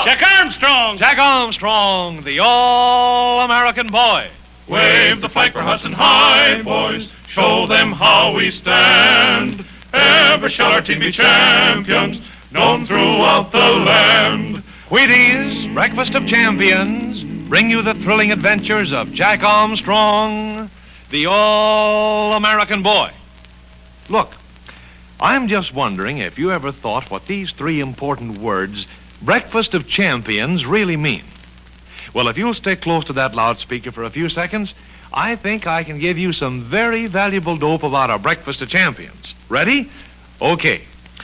Jack Armstrong! Jack Armstrong, the all-American boy. Wave the flag for Hudson High, boys. Show them how we stand. Ever shall our team be champions, known throughout the land. Wheaties, Breakfast of Champions, bring you the thrilling adventures of Jack Armstrong, the all-American boy. Look, I'm just wondering if you ever thought what these three important words, Breakfast of Champions, really mean. Well, if you'll stay close to that loudspeaker for a few seconds, I think I can give you some very valuable dope about a Breakfast of Champions. Ready? Okay.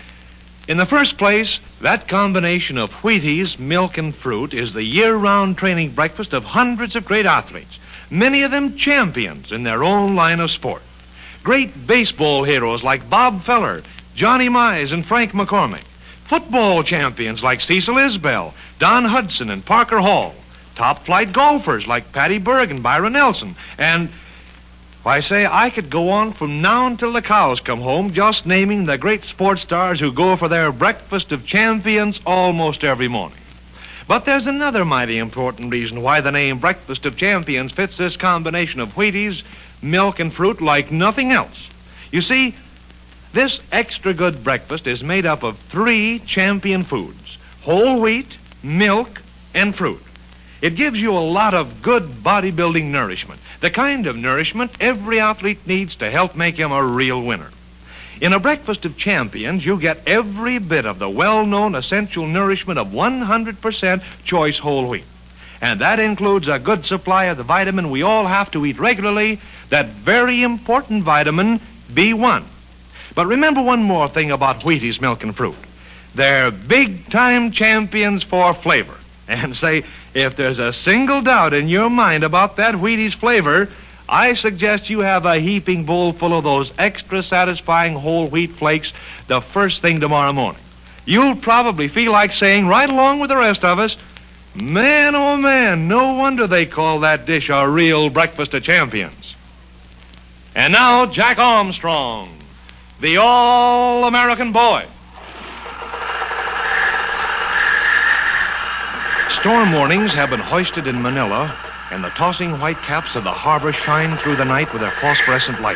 In the first place, that combination of Wheaties, milk, and fruit is the year-round training breakfast of hundreds of great athletes, many of them champions in their own line of sport. Great baseball heroes like Bob Feller, Johnny Mize, and Frank McCormick. Football champions like Cecil Isbell, Don Hudson, and Parker Hall. Top-flight golfers like Patty Berg and Byron Nelson. And, I say, I could go on from now until the cows come home just naming the great sports stars who go for their Breakfast of Champions almost every morning. But there's another mighty important reason why the name Breakfast of Champions fits this combination of Wheaties, milk, and fruit like nothing else. You see, this extra good breakfast is made up of 3 champion foods: whole wheat, milk, and fruit. It gives you a lot of good bodybuilding nourishment, the kind of nourishment every athlete needs to help make him a real winner. In a Breakfast of Champions, you get every bit of the well-known essential nourishment of 100% choice whole wheat. And that includes a good supply of the vitamin we all have to eat regularly, that very important vitamin B1. But remember one more thing about Wheaties, milk, and fruit. They're big-time champions for flavor. And say, if there's a single doubt in your mind about that Wheaties flavor, I suggest you have a heaping bowl full of those extra satisfying whole wheat flakes the first thing tomorrow morning. You'll probably feel like saying, right along with the rest of us, man, oh man, no wonder they call that dish a real Breakfast of Champions. And now, Jack Armstrong, the all-American boy. Storm warnings have been hoisted in Manila, and the tossing white caps of the harbor shine through the night with their phosphorescent light.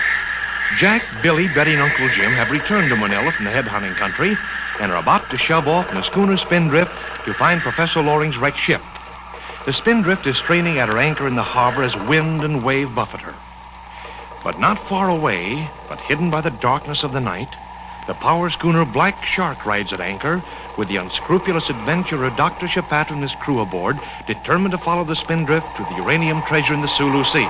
Jack, Billy, Betty, and Uncle Jim have returned to Manila from the head-hunting country and are about to shove off in a schooner Spindrift to find Professor Loring's wrecked ship. The Spindrift is straining at her anchor in the harbor as wind and wave buffet her. But not far away, but hidden by the darkness of the night, the power schooner Black Shark rides at anchor with the unscrupulous adventurer Dr. Chapat and his crew aboard, determined to follow the Spindrift to the uranium treasure in the Sulu Sea.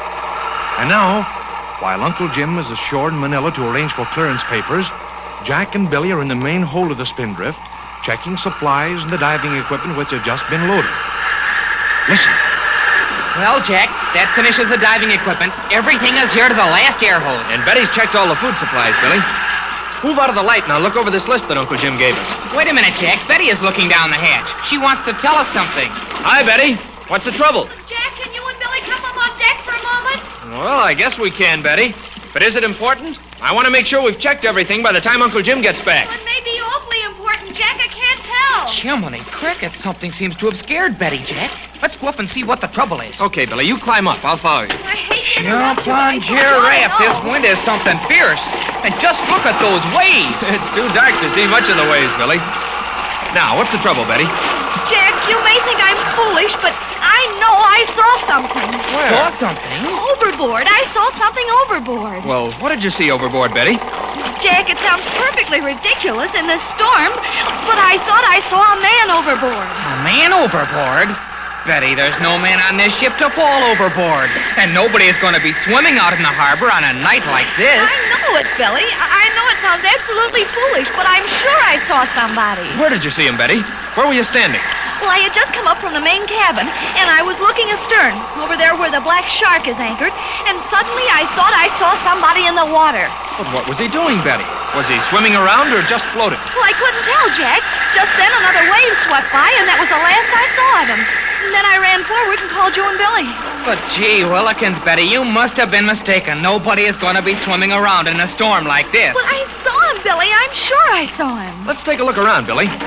And now, while Uncle Jim is ashore in Manila to arrange for clearance papers, Jack and Billy are in the main hold of the Spindrift, checking supplies and the diving equipment which have just been loaded. Listen. Well, Jack, that finishes the diving equipment. Everything is here to the last air hose. And Betty's checked all the food supplies, Billy. Move out of the light now. Look over this list that Uncle Jim gave us. Wait a minute, Jack. Betty is looking down the hatch. She wants to tell us something. Hi, Betty. What's the trouble? Jack, can you and Billy come up on deck for a moment? Well, I guess we can, Betty. But is it important? I want to make sure we've checked everything by the time Uncle Jim gets back. Well, it may be awfully important, Jack. I can't tell. Jiminy cricket, something seems to have scared Betty, Jack. Let's go up and see what the trouble is. Okay, Billy, you climb up. I'll follow you. I hate to Jump interrupt you, on, but Giraffe. I This wind is something fierce. And just look at those waves. It's too dark to see much of the waves, Billy. Now, what's the trouble, Betty? Jack, you may think I'm foolish, but I know I saw something. Where? Saw something? Overboard. I saw something overboard. Well, what did you see overboard, Betty? Jack, it sounds perfectly ridiculous in this storm, but I thought I saw a man overboard. A man overboard? Betty, there's no man on this ship to fall overboard. And nobody is going to be swimming out in the harbor on a night like this. I know it, Billy. I know it sounds absolutely foolish, but I'm sure I saw somebody. Where did you see him, Betty? Where were you standing? Well, I had just come up from the main cabin, and I was looking astern, over there where the Black Shark is anchored, and suddenly I thought I saw somebody in the water. But what was he doing, Betty? Was he swimming around or just floating? Well, I couldn't tell, Jack. Just then another wave swept by, and that was the last I saw of him. And then I ran forward and called you and Billy. But gee willikins, Betty, you must have been mistaken. Nobody is going to be swimming around in a storm like this. Well, I saw him, Billy. I'm sure I saw him. Let's take a look around, Billy.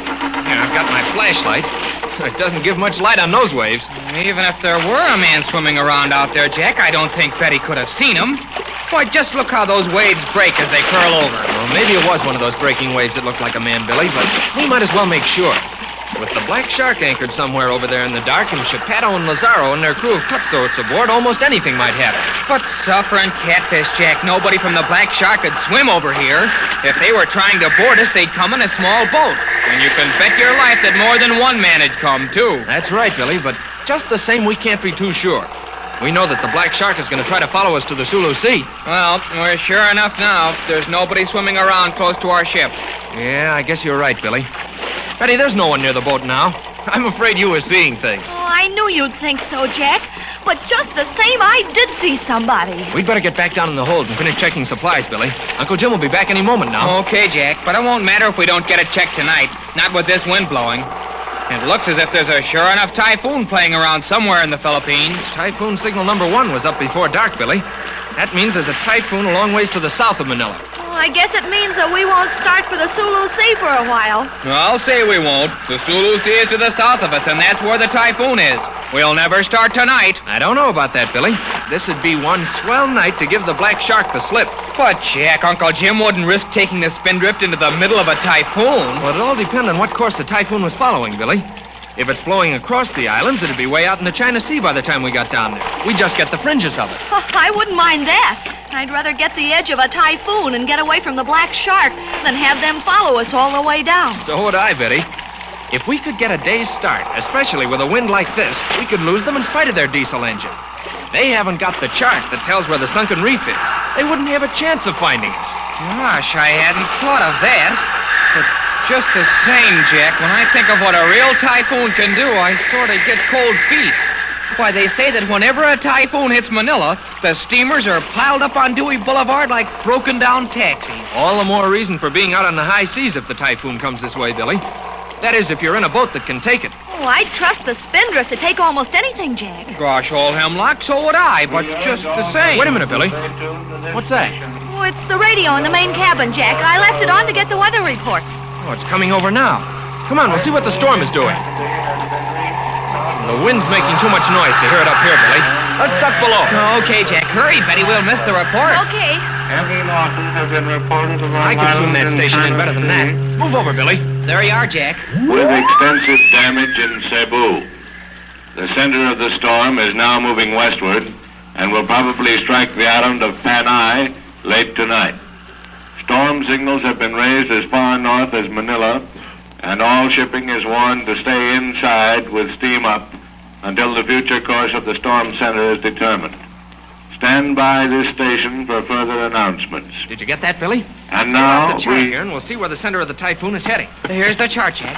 Here, I've got my flashlight. It doesn't give much light on those waves. Even if there were a man swimming around out there, Jack, I don't think Betty could have seen him. Why, just look how those waves break as they curl over. Well, maybe it was one of those breaking waves that looked like a man, Billy, but we might as well make sure. With the Black Shark anchored somewhere over there in the dark and Geppetto and Lazaro and their crew of cutthroats aboard, almost anything might happen. But suffering catfish, Jack, nobody from the Black Shark could swim over here. If they were trying to board us, they'd come in a small boat. And you can bet your life that more than one man had come, too. That's right, Billy, but just the same, we can't be too sure. We know that the Black Shark is going to try to follow us to the Sulu Sea. Well, we're sure enough now. There's nobody swimming around close to our ship. Yeah, I guess you're right, Billy. Betty, there's no one near the boat now. I'm afraid you were seeing things. Oh, I knew you'd think so, Jack. But just the same, I did see somebody. We'd better get back down in the hold and finish checking supplies, Billy. Uncle Jim will be back any moment now. Okay, Jack, but it won't matter if we don't get it checked tonight. Not with this wind blowing. It looks as if there's a sure enough typhoon playing around somewhere in the Philippines. Typhoon signal number 1 was up before dark, Billy. That means there's a typhoon a long ways to the south of Manila. Well, I guess it means that we won't start for the Sulu Sea for a while. I'll say we won't. The Sulu Sea is to the south of us, and that's where the typhoon is. We'll never start tonight. I don't know about that, Billy. This would be one swell night to give the Black Shark the slip. But, Jack, Uncle Jim wouldn't risk taking the Spindrift into the middle of a typhoon. Well, it all depends on what course the typhoon was following, Billy. If it's blowing across the islands, it'd be way out in the China Sea by the time we got down there. We'd just get the fringes of it. Oh, I wouldn't mind that. I'd rather get the edge of a typhoon and get away from the Black Shark than have them follow us all the way down. So would I, Betty. If we could get a day's start, especially with a wind like this, we could lose them in spite of their diesel engine. They haven't got the chart that tells where the sunken reef is. They wouldn't have a chance of finding us. Gosh, I hadn't thought of that. But just the same, Jack, when I think of what a real typhoon can do, I sort of get cold feet. Why, they say that whenever a typhoon hits Manila, the steamers are piled up on Dewey Boulevard like broken-down taxis. All the more reason for being out on the high seas if the typhoon comes this way, Billy. That is, if you're in a boat that can take it. Oh, I'd trust the Spindrift to take almost anything, Jack. Gosh, old Hemlock, so would I, but just the same. Wait a minute, Billy. What's that? Oh, it's the radio in the main cabin, Jack. I left it on to get the weather reports. Oh, it's coming over now. Come on, we'll see what the storm is doing. The wind's making too much noise to hear it up here, Billy. Let's duck below. Okay, Jack, hurry, Betty. We'll miss the report. Okay. Heavy losses have been reported around I can tune that station in better than that. Move over, Billy. There you are, Jack. With extensive damage in Cebu. The center of the storm is now moving westward and will probably strike the island of Panay late tonight. Storm signals have been raised as far north as Manila, and all shipping is warned to stay inside with steam up until the future course of the storm center is determined. Stand by this station for further announcements. Did you get that, Billy? And Let's now get out the chart here, and we'll see where the center of the typhoon is heading. Here's the chart, Jack.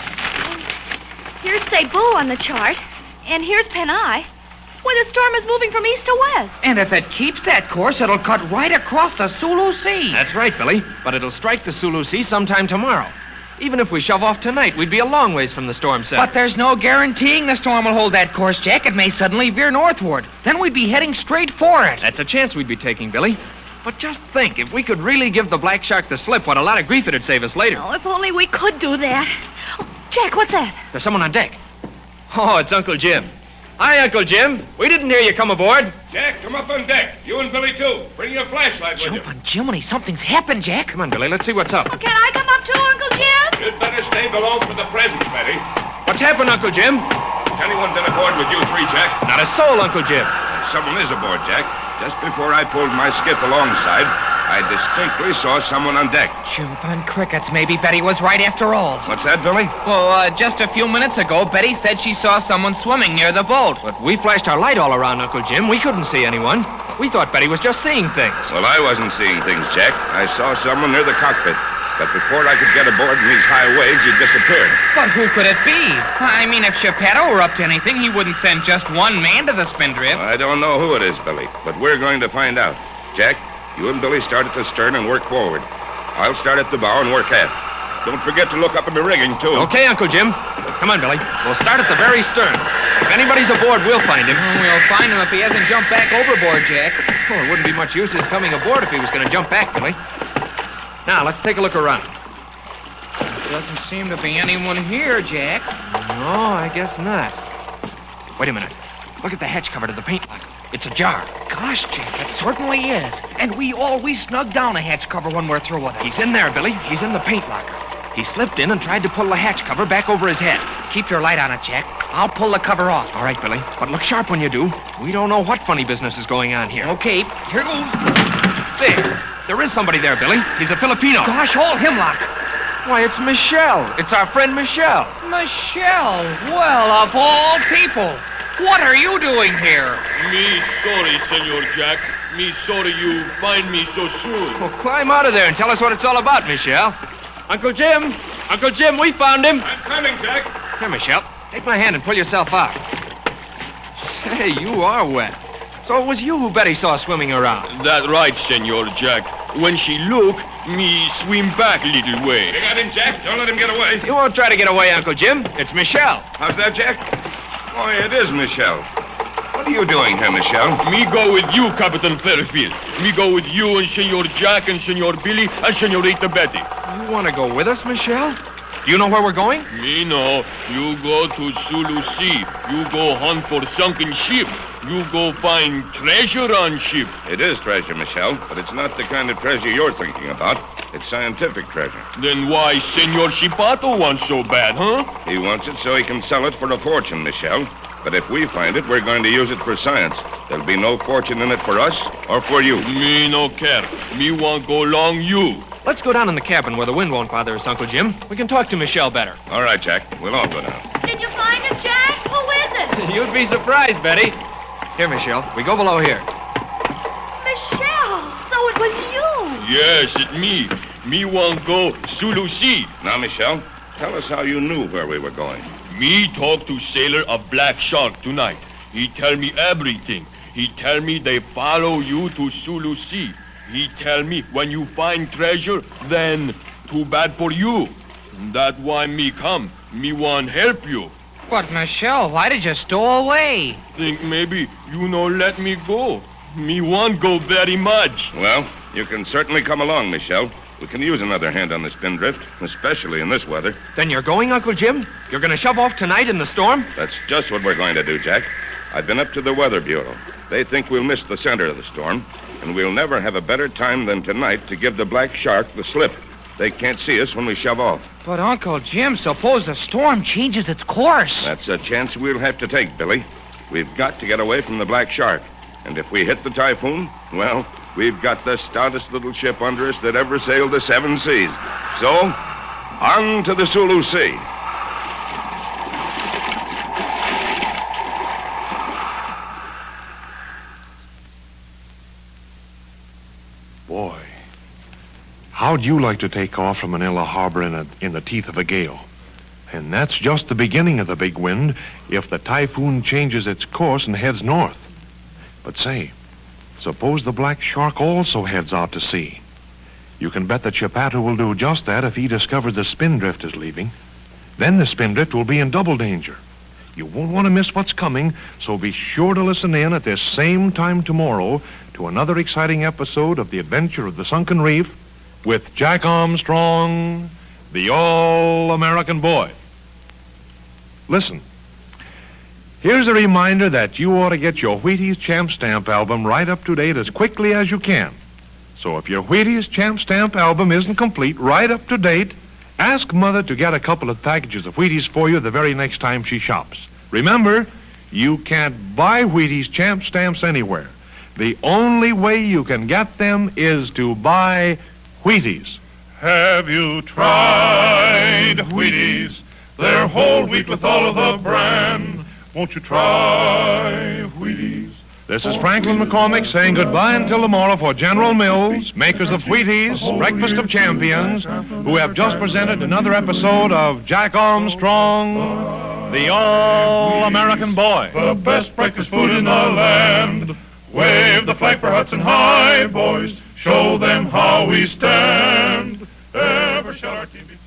Here's Cebu on the chart, and here's Panay. Why, the storm is moving from east to west. And if it keeps that course, it'll cut right across the Sulu Sea. That's right, Billy. But it'll strike the Sulu Sea sometime tomorrow. Even if we shove off tonight, we'd be a long ways from the storm center. But there's no guaranteeing the storm will hold that course, Jack. It may suddenly veer northward. Then we'd be heading straight for it. That's a chance we'd be taking, Billy. But just think, if we could really give the Black Shark the slip, what a lot of grief it'd save us later. Oh, if only we could do that. Oh, Jack, what's that? There's someone on deck. Oh, it's Uncle Jim. Hi, Uncle Jim. We didn't hear you come aboard. Jack, come up on deck. You and Billy, too. Bring your flashlight with you. Jump on Jiminy. Something's happened, Jack. Come on, Billy. Let's see what's up. Oh, can I come up too, Uncle Jim? You'd better stay below for the present, Betty. What's happened, Uncle Jim? Has anyone been aboard with you three, Jack? Not a soul, Uncle Jim. Someone is aboard, Jack. Just before I pulled my skiff alongside, I distinctly saw someone on deck. Jumping crickets. Maybe Betty was right after all. What's that, Billy? Well, just a few minutes ago, Betty said she saw someone swimming near the boat. But we flashed our light all around, Uncle Jim. We couldn't see anyone. We thought Betty was just seeing things. Well, I wasn't seeing things, Jack. I saw someone near the cockpit. But before I could get aboard in these high waves, he disappeared. But who could it be? I mean, if Geppetto were up to anything, he wouldn't send just one man to the Spindrift. I don't know who it is, Billy, but we're going to find out. Jack, you and Billy start at the stern and work forward. I'll start at the bow and work aft. Don't forget to look up at the rigging, too. Okay, Uncle Jim. Come on, Billy. We'll start at the very stern. If anybody's aboard, we'll find him. We'll find him if he hasn't jumped back overboard, Jack. Oh, it wouldn't be much use his coming aboard if he was going to jump back, Billy. Now, let's take a look around. Doesn't seem to be anyone here, Jack. No, I guess not. Wait a minute. Look at the hatch cover to the paint locker. It's ajar. Gosh, Jack, it certainly is. And we always snug down a hatch cover when we're through with it. He's in there, Billy. He's in the paint locker. He slipped in and tried to pull the hatch cover back over his head. Keep your light on it, Jack. I'll pull the cover off. All right, Billy. But look sharp when you do. We don't know what funny business is going on here. Okay, here goes. There. There is somebody there, Billy. He's a Filipino. Gosh, hold hemlock. Why, it's Michelle. It's our friend Michelle. Michelle. Well, of all people. What are you doing here? Me sorry, Senor Jack. Me sorry you find me so soon. Well, climb out of there and tell us what it's all about, Michelle. Uncle Jim! Uncle Jim, we found him. I'm coming, Jack. Here, Michelle. Take my hand and pull yourself out. Say, you are wet. So it was you who Betty saw swimming around. That right, Senor Jack. When she look, me swim back a little way. You got him, Jack. Don't let him get away. You won't try to get away, Uncle Jim. It's Michelle. How's that, Jack? Why, it is Michelle. What are you doing here, Michelle? Me go with you, Captain Fairfield. Me go with you and Senor Jack and Senor Billy and Senorita Betty. You want to go with us, Michelle? Do you know where we're going? Me know. You go to Sulu Sea. You go hunt for sunken ship. You go find treasure on ship. It is treasure, Michelle, but it's not the kind of treasure you're thinking about. It's scientific treasure. Then why Senor Chipato wants so bad, huh? He wants it so he can sell it for a fortune, Michelle. But if we find it, we're going to use it for science. There'll be no fortune in it for us or for you. Me no care. Me want go along you. Let's go down in the cabin where the wind won't bother us, Uncle Jim. We can talk to Michelle better. All right, Jack. We'll all go down. Did you find him, Jack? Who is it? You'd be surprised, Betty. Here, Michelle. We go below here. Michelle. So it was you. Yes, it me. Me want go Sulu Sea. Now, Michelle, tell us how you knew where we were going. Me talk to sailor of Black Shark tonight. He tell me everything. He tell me they follow you to Sulu Sea. He tell me when you find treasure, then too bad for you. That why me come. Me want help you. But, Michelle, why did you stow away? Think maybe you no let me go. Me want go very much. Well, you can certainly come along, Michelle. We can use another hand on the spindrift, especially in this weather. Then you're going, Uncle Jim? You're going to shove off tonight in the storm? That's just what we're going to do, Jack. I've been up to the Weather Bureau. They think we'll miss the center of the storm, and we'll never have a better time than tonight to give the Black Shark the slip. They can't see us when we shove off. But, Uncle Jim, suppose the storm changes its course. That's a chance we'll have to take, Billy. We've got to get away from the Black Shark. And if we hit the typhoon, well, we've got the stoutest little ship under us that ever sailed the seven seas. So, on to the Sulu Sea. Boy, how'd you like to take off from Manila Harbor in the teeth of a gale? And that's just the beginning of the big wind if the typhoon changes its course and heads north. But say, suppose the Black Shark also heads out to sea. You can bet that Chipato will do just that if he discovers the spindrift is leaving. Then the spindrift will be in double danger. You won't want to miss what's coming, so be sure to listen in at this same time tomorrow to another exciting episode of The Adventure of the Sunken Reef with Jack Armstrong, the All-American Boy. Listen. Here's a reminder that you ought to get your Wheaties Champ Stamp album right up to date as quickly as you can. So if your Wheaties Champ Stamp album isn't complete, right up to date, ask Mother to get a couple of packages of Wheaties for you the very next time she shops. Remember, you can't buy Wheaties Champ Stamps anywhere. The only way you can get them is to buy Wheaties. Have you tried Wheaties? They're whole wheat with all of the bran. Won't you try Wheaties? This is Franklin McCormick saying goodbye until tomorrow for General Mills, makers of Wheaties, Breakfast of Champions, who have just presented another episode of Jack Armstrong, the All-American Boy. The best breakfast food in the land. Wave the flag for Hudson High, boys. Show them how we stand. Ever shall our team be...